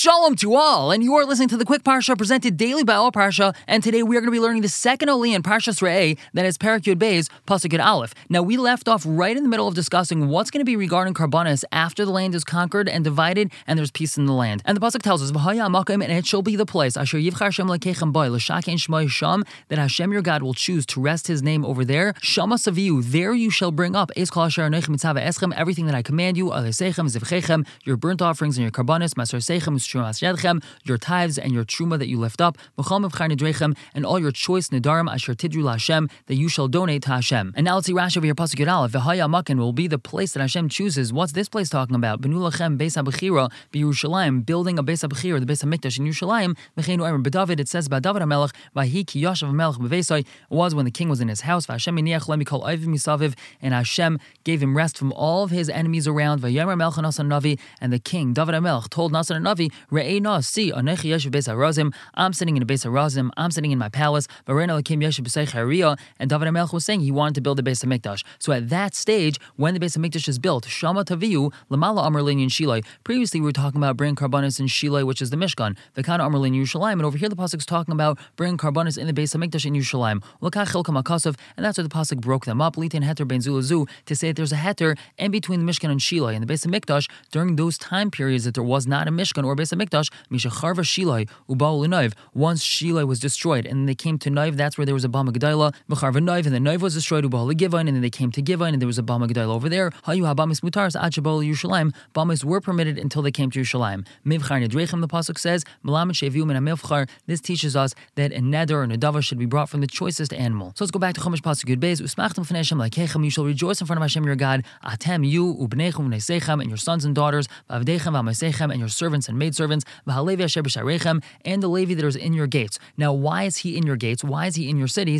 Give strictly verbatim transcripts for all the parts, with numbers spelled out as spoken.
Shalom to all, and you are listening to the Quick Parsha presented daily by All Parsha, and today we are going to be learning the second Oli in Parshas Re'eh, that is Perek Yud Beis, Pasuk Yud Aleph. Now, we left off right in the middle of discussing what's going to be regarding Karbanis after the land is conquered and divided, and there's peace in the land. And the Pasuk tells us, V'haya Makom, and it shall be the place, Asher Yivchar Hashem Lekechem Boi, L'shakein Shmoi Sham, that Hashem your God will choose to rest His name over there. Shama Saviu, there you shall bring up, Es Kol Asher Anochi Mitzvah Eschem, everything that I command you, Alesechem, Zivchechem, your burnt offerings and your Karbanis, Masar Sechem, Trumas Yadchem, your tithes and your truma that you lift up, and all your choice nedarim asher tidru laHashem that you shall donate to Hashem. And now let's see Rashi over here, Pasuk Yud Aleph. V'haya makan will be the place that Hashem chooses. What's this place talking about? Benu lachem beis habechira b'Yerushalayim, building a beis habechira, the beis hamikdash in Yerushalayim. V'cheinu Emer b'David, it says about David HaMelech, v'hi ki yashav HaMelech b'veisai, it was when the king was in his house. V'Hashem iniach lem mikol oivim misaviv, and Hashem gave him rest from all of his enemies around. V'yomer Melech Nasan Navi, and the king David HaMelech told Nasan Navi, Re'ei Nas, see, Anechi Yeshiv Beis HaRazim, I'm sitting in a Beis HaRazim, I'm sitting in my palace. V'reina Lakim Yeshiv B'Seich HaRiyah, and David HaMelech was saying he wanted to build a Beis HaMikdash. So at that stage, when the Beis HaMikdash is built, Shama Taviyu, Lamala Amar Lein Shilai. Previously we were talking about bringing Karbanis in Shilai, which is the Mishkan. V'kana Amar Lein Yerushalayim, and over here the Pasuk is talking about bringing Karbanis in the Beis HaMikdash in Yerushalayim. L'kach Chilkam HaKasav, and that's where the Pasuk broke them up, Litin Heter Ben Zulazu, to say that there's a Heter in between the Mishkan and Shilai. And the Beis HaMikdash, during those time periods that there was not a Mishkan or a Beis HaMikdash, Mishacharva Shilai, Uba'u L'Naiv, once Shilai was destroyed, and then they came to Naiv, that's where there was a Bama Gedalah, V'charva Naiv, and the Naiv was destroyed, Uba'u L'Givain, and then they came to Givain, and there was a Bama Gedalah over there. Hayu HaBamis Mutaris Ad Shabal Yerushalayim, Bamis were permitted until they came to Yerushalayim. Mivchar Nedrechem, the Pasuk says, Melamed Sheviu Min HaMivchar, this teaches us that a neder or nedava should be brought from the choicest animal. So let's go back to Chumash Pasuk Yud Beis, Usmachtem Fnei Hashem Lekechem, you shall rejoice in front of Hashem your God, Atem, you, Ubnechem V'Neisechem, and your sons and daughters, V'avdechem V'Amaisechem, and your servants and maidservants, V'Halevi Asher B'Sharechem, and the Levi that is in your gates. Now, why is he in your gates? Why is he in your cities?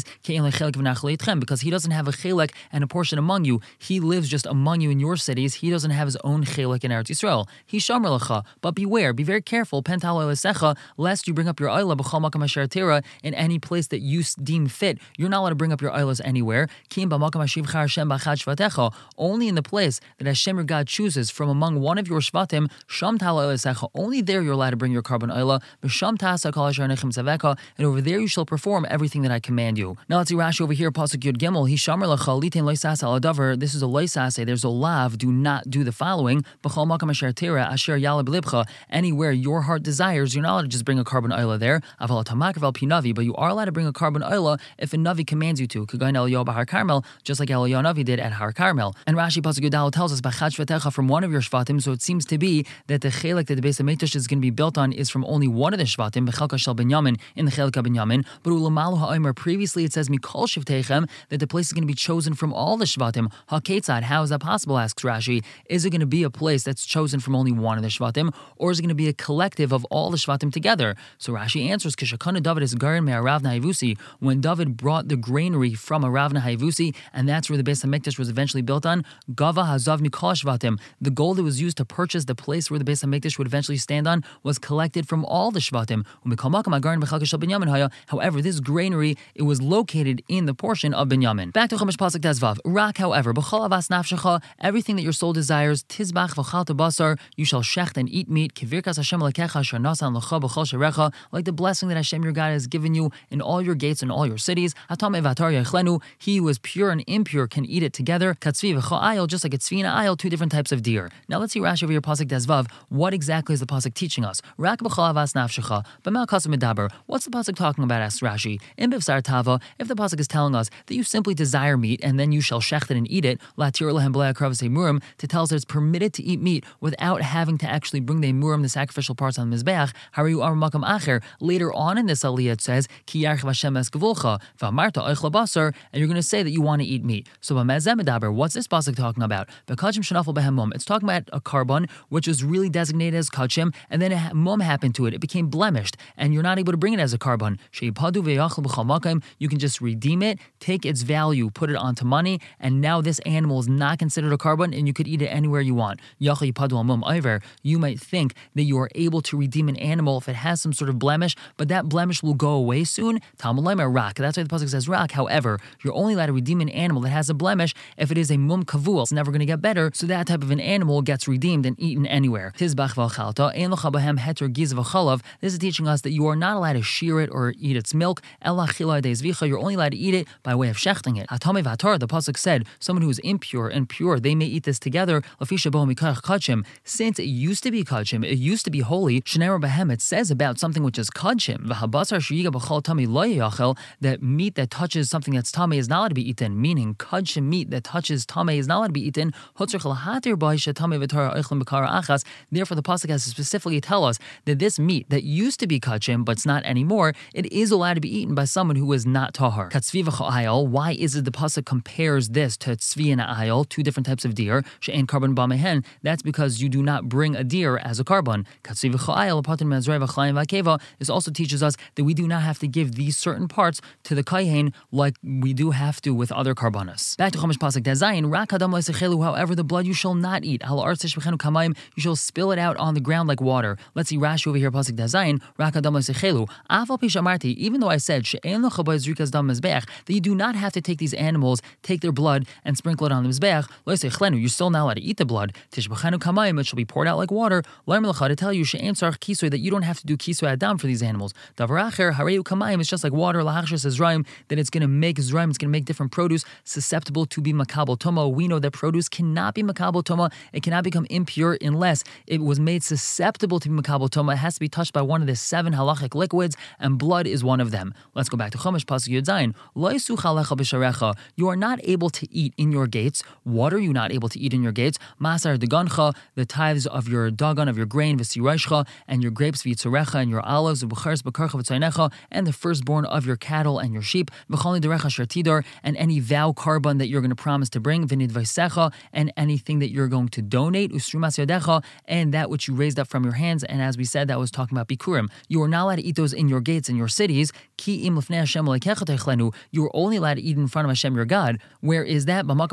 Because he doesn't have a chelek and a portion among you. He lives just among you in your cities. He doesn't have his own chelek in Eretz Yisrael. He shomer lecha, but beware, be very careful, pental elesecha, lest you bring up your oila b'chol makam asher tira in any place that you deem fit. You're not allowed to bring up your oilas anywhere. Kim b'makam ashivcha Hashem b'chad shvatecha, only in the place that Hashem your God chooses from among one of your shvatim. Sham tal elesecha, only there you're allowed to bring your carbon oila. B'sham tasa kol asher nechem zaveka, and over there you shall perform everything that I command you. Now let's see Rashi over here, Pasuk Yud Gimel. He shomer lecha litin loisas al adavar. This is a loisase. There's a lav. Do not do the following. B'chol makam asher tira asher yala b'libcha. Anywhere your heart desires, you're not allowed to just bring a carbon oila there. Aval tamak val pinavi, but you are allowed to bring a carbon oila if a navi commands you to. Kagain Eliyahu b'Har Carmel, just like Eliyahu Navi did at Har Carmel. And Rashi Pasuk Yudal tells us b'chad shvatecha, from one of your shvatim. So it seems to be that the chelek that the Beis HaMikdash is going to be built on is from only one of the shvatim, b'chelka shel Binyamin, in the chelek of Binyamin. But ulamalu ha'omer, previously it says mikol shivtechem, that the place is going to be chosen from all the shvatim. Ha'ketzad, how is that possible? Asks Rashi. Is it going to be a place that's chosen from only one of the shvatim, or is it going to be a collective of all the shvatim together? So Rashi answers, Kishakana David is garin me'aravna ha'ivusi, when David brought the granary from Aravna ha'ivusi, and that's where the Beis HaMikdash was eventually built on, Gava hazav mikol shvatim, the gold that was used to purchase the place where the Beis HaMikdash would eventually stand on was collected from all the shvatim. However, this granary, it was located in the portion of Binyamin. Back to Chumash Pasuk Tezvav. Rak, however, b'chol avas nafshecha, everything that your soul desires, tizbach v'chal basar, you shall shecht and eat meat, kivirkas Hashem lekecha asher nasan lecha b'chol sherecha, like the blessing that Hashem your God has given you in all your gates and all your cities. Hatam evatar yechlenu, he who is pure and impure can eat it together. Katzvi v'chol ayil, just like a tzvi and ayil, two different types of deer. Now let's see Rashi over here, Pasuk Tezvav. What exactly is the Pasuk teaching us? Rak b'chol avas nafshecha, b'mal kasam medaber. What's the Pasuk talking about? Asks Rashi. In b'vsar tava, if the Pasuk is telling us that you simply desire meat and then you shall shecht it and eat it, latir lehem b'lei akravas emurim, to tell us that it's permitted to eat meat without having to actually bring the emurim, the sacrificial parts, on the mizbeach. Hariu ar makam acher. Later on in this aliyah it says ki yarchav Hashem es gevulcha v'amarta oichla basar, and you're going to say that you want to eat meat. So b'mezeh medaber, what's this pasuk talking about? B'kachim shenafel behem mum. It's talking about a carbon which was really designated as kachim, and then a mum happened to it. It became blemished, and you're not able to bring it as a carbon. Sheipadu ve'yachal b'chal makam. You can just redeem it, take its value, put it onto money, and now this animal is not considered a carbon, and you could eat it anywhere you want. You might think that you are able to redeem an animal if it has some sort of blemish, but that blemish will go away soon. Talmud Lema rak. That's why the pasuk says rak. However, you're only allowed to redeem an animal that has a blemish if it is a mum kavul. It's never going to get better, so that type of an animal gets redeemed and eaten anywhere. Tizbach v'chalta and lecha bahem heter giz v'chalav. This is teaching us that you are not allowed to shear it or eat its milk. Ela chila de zvicha. You're only allowed to eat it by way of shechting it. Hatame v'atar, the pasuk said, someone who is impure and pure, they may eat this together. Lafisha bo mikach kachim. Since it used to be kachim, it used to be holy. Shenera bahem, it says about something which is kachim. V'habasar sheyiga b'chal tami lo yachel, that meat that touches something that's tame is not allowed to be eaten. Meaning kachim meat that touches tame is not allowed to be eaten. Therefore, the pasuk has to specifically tell us that this meat that used to be kachim, but it's not anymore, it is allowed to be eaten by someone who is not tahar. Why is it the pasuk compares this to tzvi and ayil, two different types of deer? She'en carbon b'mehen. That's because you do not bring a deer as a carbon. This also teaches us that we do not have to give these certain parts to the kohen like we do have to with other karbanos. Back to Chumash pasuk Dazayin. However, the blood you shall not eat. You shall spill it out on the ground like water. Let's see Rashi over here, pasuk Dazayin. Even though I said that you do not have to take these animals, take their blood, and sprinkle it on the mizbeach, you're still not allowed to eat the blood. It shall be poured out like water. To tell you that you don't have to do kisui adam for these animals. It's just like water. That it's going to make zraim, it's going to make different produce susceptible to be makabel toma. We know that produce cannot be makabel toma. It cannot become impure unless it was made susceptible to be makabel toma. It has to be touched by one of the seven halachic liquids, and blood is one of them. Let's go back to Chumash pasuk Yud Zayin. You are not able to eat in your gates. What are you not able to eat in your gates? Masar degancha, the tithes of your dagan, of your grain, v'siraishcha, and your grapes, v'yitzarecha, and your olives, v'bucharis b'karcha v'tzaynecha, and the firstborn of your cattle and your sheep, v'chali derecha shartidar, and any vow carbon that you're going to promise to bring, v'nidvaisecha, and anything that you're going to donate, ustrumas yadecha, and that which you raised up from your hands. And as we said, that was talking about bikurim. You are not allowed to eat those in your gates, in your cities. Ki im lefnei Hashem lekecha techlenu. You are only allowed to eat in front of Hashem your God. Where is that? In the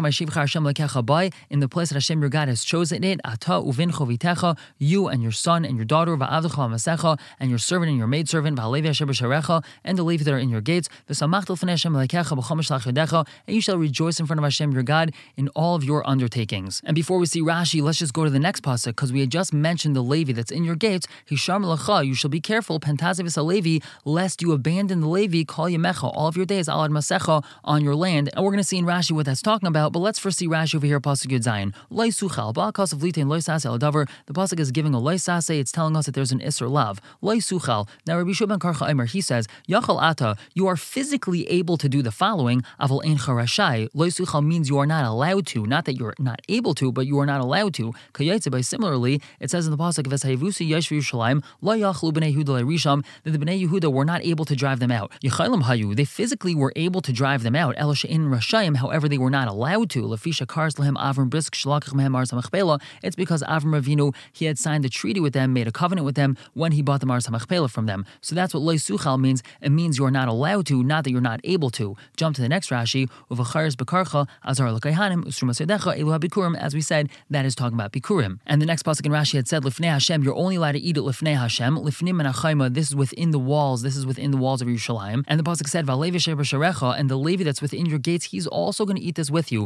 place that Hashem your God has chosen it. Ata uvin chovitecha, you and your son and your daughter, va'avdecha v'masecha, and your servant and your maidservant, v'halevi asher b'sharecha, and the Levi that are in your gates. V'samachta lefnei Hashem lekecha b'chomesh lachadecha, and you shall rejoice in front of Hashem your God in all of your undertakings. And before we see Rashi, let's just go to the next pasuk, because we had just mentioned the Levi that's in your gates. Hisham lecha, you shall be careful, pentazivis alevi, lest you abandon the Levi, kol yemecha, all of your days, alad masecha, on your land. And we're going to see in Rashi what that's talking about, but let's first see Rashi over here, pasuk Yud Zayin. Loi suchal, ba'akas of litain loi sase al davar. The pasuk is giving a loi sase, it's telling us that there's an isser lav. Loi suchal. Now Rabbi Shua ben Karcha Omer, he says, Yachal ata, you are physically able to do the following, aval ein charashai. Loi suchal means you are not allowed to, not that you're not able to, but you are not allowed to. Kayetze, by similarly, it says in the pasuk, V'eshayivusi yeshv Yerushalayim, lo yachlu b'nei Yehuda le'risham, that the b'nei Yehuda were not able to drive them out. Yechaylim hayu, they physically were able to drive them out. Elo she'in rashayim, however, they were not allowed to. Lefisha kars lehem Avram brisk shalakach mehem Aretz HaMachpelah. It's because Avram Avinu, he had signed a treaty with them, made a covenant with them when he bought the Aretz HaMachpelah from them. So that's what lo suchal means. It means you are not allowed to, not that you're not able to. Jump to the next Rashi. Uvacharis bekarcha azar l'kayhanim usrumas yadecha elu habikurim. As we said, that is talking about bikurim. And the next pasuk in Rashi had said lifnei Hashem. You're only allowed to eat it lifnei Hashem. Lifnim menachayma. This is within the walls. This is within the walls of Yerushalayim. And the pasuk said va'levi sheber sharecha, and the Levi that's within your gates, he's also going to eat this with you.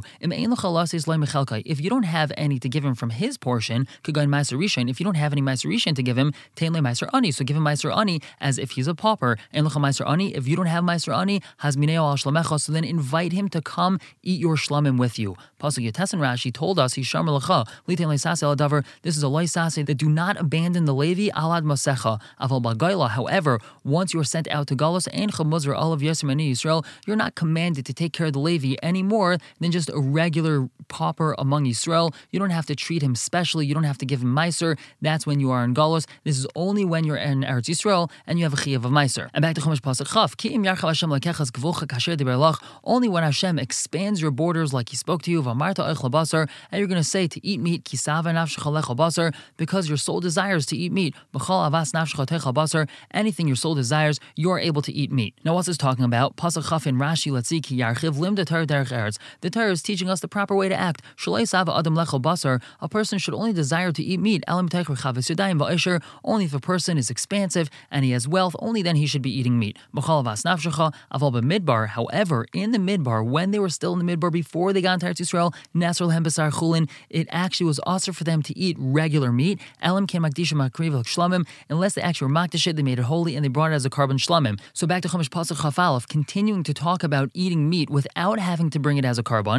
If you don't have any to give him from his portion, if you don't have any meiser rishon to give him, tein le meiser ani. So give him meiser ani as if he's a pauper. And lecha meiser ani. If you don't have meiser ani, hazmineo al shlemecha. So then invite him to come eat your shlamim with you. Pasuk Yates and Rashi told us hisham lecha litain leisase al davar. This is a loisase that do not abandon the Levi alad masecha aval bagaila. However, once you are sent out to galus and chamuzar all of Yisrael and Yisrael, you're not commanded to take care of the Levi any more than just a regular pauper among Yisrael. You don't have to treat him specially. You don't have to give him meiser. That's when you are in galus. This is only when you're in Eretz Yisrael and you have a chiyuv of meiser. And back to Chumash pasuk Chaf. Ki im yarchav Hashem lekechas gvucha kasher diber lach. Only when Hashem expands your borders like He spoke to you, v'amarta eichel basar, and you're going to say to eat meat, kisava nafshecha lechel basar, because your soul desires to eat meat. B'chal avas nafshecha techel basar. Anything your soul desires, you're able to eat meat. Now, what's this talking about? Pasuk Chaf in Rashi. Let's see. Ki yarchiv lim de Torah derech eretz. The Torah is teaching us the proper way to act. Shalei sava adam lechel basar. A person should only desire to eat meat. Elam teicher chavis yadayim va'isher. Only if a person is expansive and he has wealth, only then he should be eating meat. B'chal avas nafshecha aval b'midbar. However, in the midbar, when they were still in the midbar before they got into Eretz Yisrael, nasr lehem basar chulin, it actually was also for them to eat regular meat. Elam ken makdishim makriv shlamim, unless they actually were makdish it, they made it holy, and they brought it as a carbon shlamim. So back to Chumash Pasuk Chaf Aleph, continuing to talk about eating meat without having to bring it as a carbon.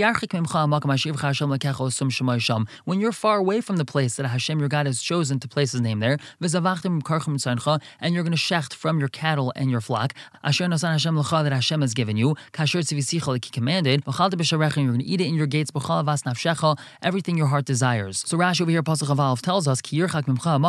When you're far away from the place that Hashem your God has chosen to place His name there, and you're going to shecht from your cattle and your flock, that Hashem has given you, like He commanded, and you're going to eat it in your gates, everything your heart desires. So Rashi over here, Pasuk Chaf Aleph, tells us, you're not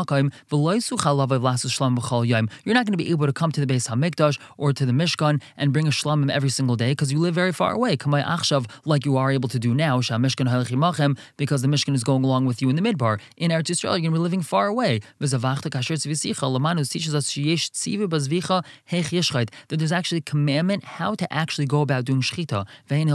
going to be able to come to the Beis HaMikdash or to the Mishkan and bring a shlamim every single day because you live very far away, like you are able to do now, because the Mishkan is going along with you in the Midbar. In Eretz Yisrael, you're going to be living far away. Lamanus teaches us that there's actually a commandment how to actually go about doing shchita.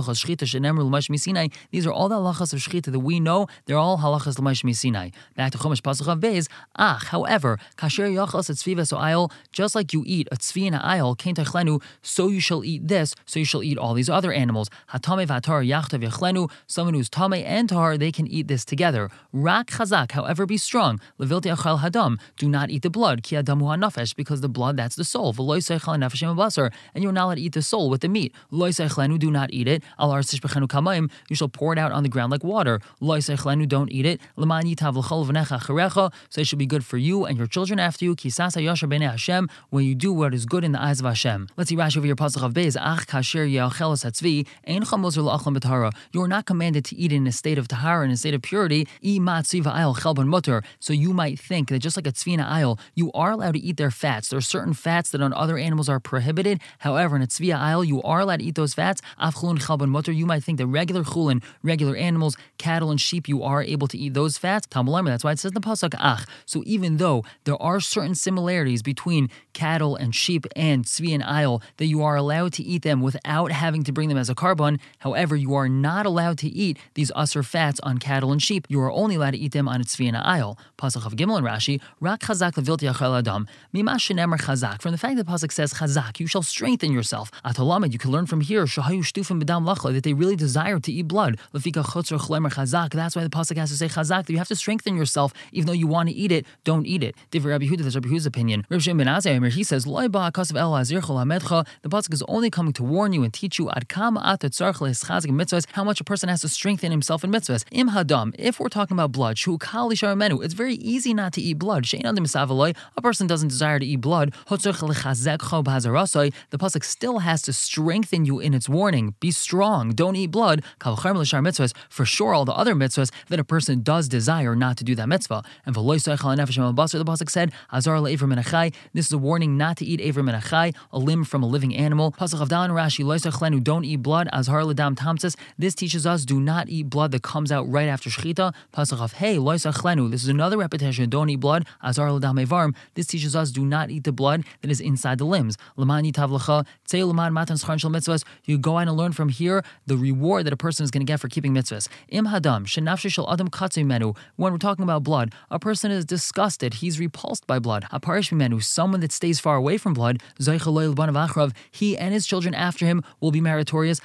These are all the halachas of shchita that we know. They're all halachas l'maish misinai. Back to Chumash Pasuk Chaf Beis. Ach, however, kasher yachas at tzviva so ayil, just like you eat a tzvi and a ayil, kain tachlenu, so you shall eat this, so you shall eat all these other animals. Hatame v'atar yachtav yachlenu, someone who's tame and tar, they can eat this together. Rak chazak, however, be strong. Levilti achal hadam, do not eat the blood. Ki adamu hanafesh, because the blood, that's the soul. V'lo yisaychal nefesh basar, and you're not allowed to eat the soul with the meat. Lo yisaychlenu, do not eat it. Al arsish bechenu kamayim, you shall pour it out on the ground like water. Lo yisaychlenu, don't eat it. L'man yitav l'chol v'necha acharecha, so it should be good for you and your children after you. Ki sasa yasher b'nei Hashem, when you do what is good in the eyes of Hashem. Let's see Rashi over here, Pasuk Chaf Beis. Ach kasher ya'achelos hatzvi, ein chamozer la'achlam b'tahara. You are not commanded to eat in a state of tahara, in a state of purity. I ma tzvi v'ayil chelban mutter. So you might think that just like a tzvi and a ayil, you are allowed to eat their fats. There are certain fats that on other animals are prohibited. However, in a tzvi ayil, you are allowed to eat those fats. Af chulin chelban mutter. You might think that regular chulin, regular animals, cattle and sheep, you are able to eat those fats. Talmud, that's why it says in the pasuk ach. So even though there are certain similarities between cattle and sheep and tzvi and ayil, that you are allowed to eat them without having to bring them as a carbon. However, you are not allowed to eat these usher fats on cattle and sheep. You are only allowed to eat them on a tzvi and a ayil. Pasuk of Gimel and Rashi, rak chazak levilti achal adam. Mima shenemer chazak. From the fact that the pasuk says chazak, you shall strengthen yourself. Atalamed, you can learn from here shahayu shtufim b'dam lachla, that they really desire to eat blood. Lefika chotzer chlemer chazak. That's why the pasuk has to say chazak, that you have to strengthen yourself, even though you want to eat it. Don't eat it. Divrei Rabbi Yehuda, that's Rabbi Yehuda's opinion. Rabbi Shimon ben Azai, he says loy ba kasav el azir chol hamedcha. The pasuk is only coming to warn you and teach you ad kama at tzarich leischazik mitzvahs, how much a person has to strengthen himself in mitzvahs. Im hadam, if we're talking about blood, shu kali sharmenu, it's very easy not to eat blood. Shein adam misavaloi, a person doesn't desire to eat blood. Hotzarich lechazek cho b'hazarasai, the pasuk still has to strengthen you in its warning. Be strong, don't eat blood. Kal v'char l'shar mitzvahs, for sure all the other mitzvahs that a person does desire not to do that mitzvah. And v'lo yisaychal nefesh basar, the pasuk said, azar le'ivrim min achai, this is a warning not to eat ivrim min achai, a limb from a living animal. Pasuk of Dan Rashi, lo yisaychlenu, don't eat blood. Azhar l'dam tamtzis, this teaches us do not eat blood that comes out right after shechita. Pasuk of hey, lo yisaychlenu, this is another repetition, don't eat blood. Azhar l'dam evarm, this teaches us do not eat the blood that is inside the limbs. L'man yitav l'cha, tzei l'man matan schar shel mitzvahs, you go out and learn from here the reward that a person is going to get for keeping mitzvahs. Im hadam, shenafshi shel adam katzei menu, when we're talking about blood, a person is disgusted, he's repulsed by blood. Aparish menu, someone that stays far away from blood, he and his children after him will be meritorious.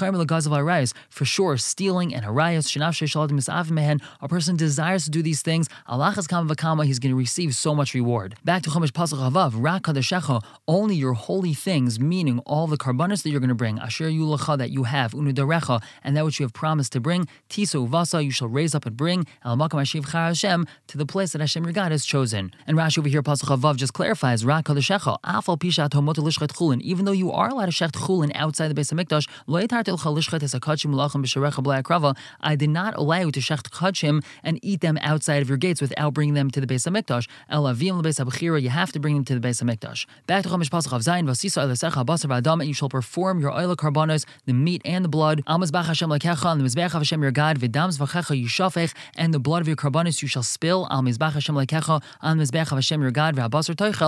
For sure, stealing and harayas, a person desires to do these things, he's going to receive so much reward. Back to Chumash Pasuk Havav, only your holy things, meaning all the karbanos that you're going to bring, asher yulacha, that you have, unudarecha, and that which you have promised to bring, tiso uvasa, you shall raise up and bring, el makam hashiv Hashem, to the place that Hashem your God has chosen. And Rashi over here, Pasuk Havav, just clarifies, Rak Kadeshecha, Afal Pishat Homot Lishchet Chulin, even though you are allowed to shecht chulin outside the Beis HaMikdash, Lo Yitartel Chalishchet Esakachim Mulachim B'Sharecha B'Lei Akrava, I did not allow you to shecht kachim and eat them outside of your gates without bringing them to the Beis HaMikdash. El Avim L'Beis HaBechira, you have to bring them to the Beis HaMikdash. Back to Chumash Pasuk Av Zayin, Vasisa Elesecha Basar V'Adam, and you shall perform your oil karbanos, the meat and the blood, Al Mizbach Hashem Lekecha, and the Mizbech of Hashem your God, V'Dam Zvachecha Yishafech, and the blood of your karbanos you shall spill, Al Mizbach Hashem Lekecha, on the Mizbech of Hashem your God, V'Abasar Toichel, and you shall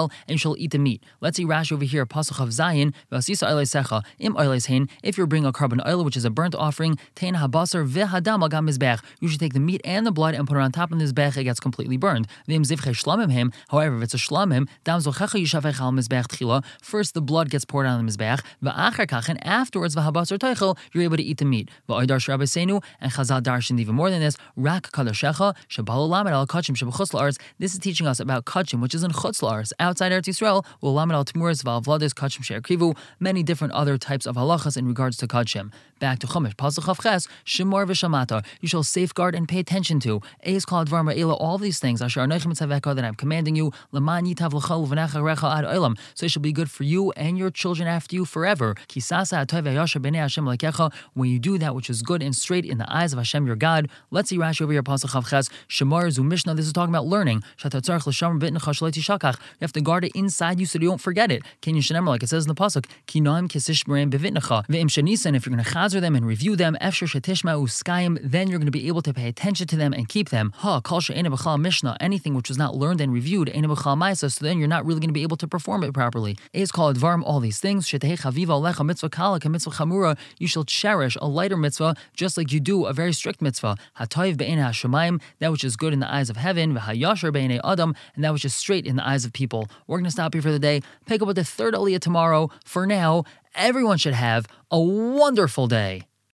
she'll eat the meat. Let's see Rashi over here, Pasuk of Zayin, Vasisa Oilei Secha, Im Oilei Hein, if you're bringing a carbon oil, which is a burnt offering, Tein Habasar Vehadam Al Gam Mizbech, you should take the meat and the blood and put it on top of the Mizbech, it gets completely burned. Vim Zivche Shlamim Him, however, if it's a Shlamim, Dam Zochecha Yishavech Al Mizbech Tchila, first the blood gets poured on the Mizbech, Va'achar Kach, and afterwards Vahabasar Teichel, you're able to eat the meat. Va'oidar Shrabbe Seinu, and Chazal Darshan even more than this, Rak Kadashecha, Shabal Lamed Al Kachim Shabachutz La'aretz. This is teaching us about Kachim, which is in Chutz La'aretz, outside Eretz Yisrael, Will Lamed Al Tmuras Va'avlades Kachim She'er Krivu, many different other types of halachas in regards to Kachim. Back to Chumash, Pasuk Chav Ches, Shemor V'Shamata, you shall safeguard and pay attention to. Eis Kol Advar Ma'ela, all these things, Asher Anoichem Mitzaveka, that I'm commanding you, L'man Yitav L'chol V'necha Recha Ad Olam, so it shall be good for you and your children after you forever. Kisasa Atoy V'Yasher B'nei Hashem L'kecha, when you do that which is good and straight in the eyes of Hashem your God. Let's see Rashi over here, Pasuk Chav Ches, Shemor Zu Mishnah, this is talking about learning. Shatatzarech L'shamar B'tnecha Shelo Tishakach, you have to guard it inside you so you don't forget it. Ken Yishanemer, like it says in the Pasuk, Kinoim Kisish B'reim B'vitnecha, V'im Shanisan, if you're going to chazer them and review them, Efshar Shetishma Uskayim, then you're going to be able to pay attention to them and keep them. Ha, Kol She'ena B'chal Mishnah, anything which was not learned and reviewed, Ena B'chal Maisa, so then you're not really going to be able to perform it properly. Is called Dvarm, all these things, Shetei Chaviva Alecha Mitzvah Kala, Mitzvah Chamura, you shall cherish a lighter mitzvah, just like you do a very strict mitzvah. Hatoiv Be'ena Hashemayim, that which is good in the eyes of heaven, V'hayashar Be'enei Adam, and that which is straight in the eyes of people. We're going to stop here for the day, pick up with the third Aliyah tomorrow. For now, everyone should have a wonderful day.